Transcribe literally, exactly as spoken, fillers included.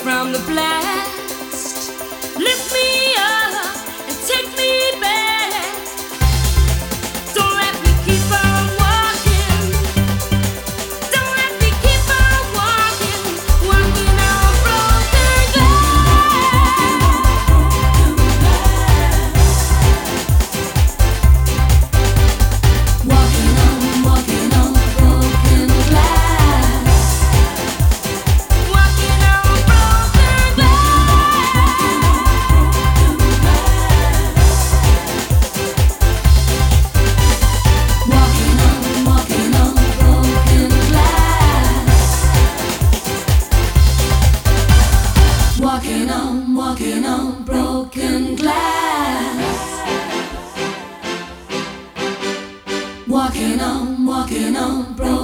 from the blast. Lift me up and take me back. Don't let me keep on walking. Don't let me keep on walking, walking on broken glass. Walking on, walking on broken glass. Walking on broken glass. Walking on, walking on broken glass. Walking on, walking on broken glass. Walking on, walking on broken